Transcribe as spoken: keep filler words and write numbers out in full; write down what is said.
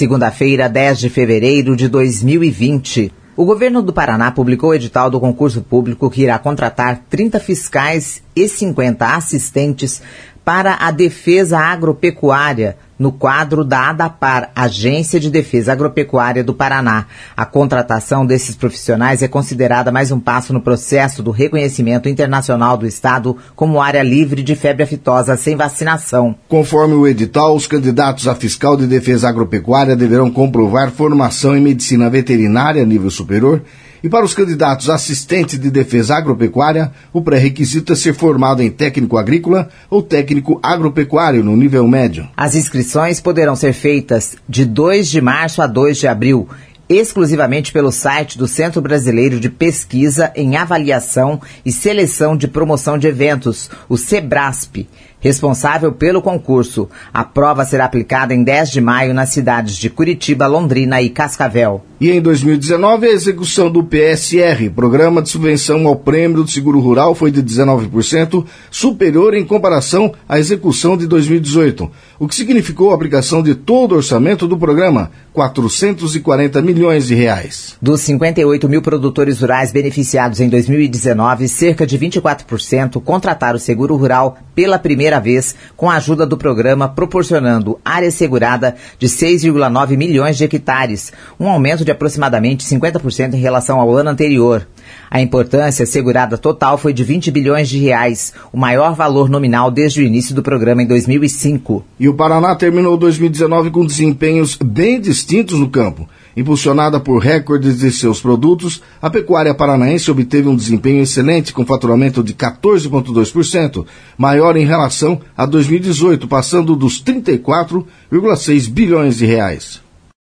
segunda-feira, dez de fevereiro de dois mil e vinte. O governo do Paraná publicou o edital do concurso público que irá contratar trinta fiscais e cinquenta assistentes para a defesa agropecuária no quadro da ADAPAR, Agência de Defesa Agropecuária do Paraná. A contratação desses profissionais é considerada mais um passo no processo do reconhecimento internacional do Estado como área livre de febre aftosa sem vacinação. Conforme o edital, os candidatos a fiscal de defesa agropecuária deverão comprovar formação em medicina veterinária nível superior. E para os candidatos assistentes de defesa agropecuária, o pré-requisito é ser formado em técnico agrícola ou técnico agropecuário no nível médio. As inscrições poderão ser feitas de dois de março a dois de abril, exclusivamente pelo site do Centro Brasileiro de Pesquisa em Avaliação e Seleção de Promoção de Eventos, o SEBRASP, responsável pelo concurso. A prova será aplicada em dez de maio nas cidades de Curitiba, Londrina e Cascavel. E em dois mil e dezenove, a execução do P S R, Programa de Subvenção ao Prêmio do Seguro Rural, foi de dezenove por cento, superior em comparação à execução de dois mil e dezoito, o que significou a aplicação de todo o orçamento do programa, quatrocentos e quarenta milhões de reais. Dos cinquenta e oito mil produtores rurais beneficiados em dois mil e dezenove, cerca de vinte e quatro por cento contrataram o seguro rural pela primeira vez, com a ajuda do programa, proporcionando área segurada de seis vírgula nove milhões de hectares, um aumento de aproximadamente cinquenta por cento em relação ao ano anterior. A importância segurada total foi de vinte bilhões de reais, o maior valor nominal desde o início do programa em dois mil e cinco. E o Paraná terminou dois mil e dezenove com desempenhos bem distintos no campo. Impulsionada por recordes de seus produtos, a pecuária paranaense obteve um desempenho excelente com faturamento de quatorze vírgula dois por cento, maior em relação a dois mil e dezoito, passando dos trinta e quatro vírgula seis bilhões de reais.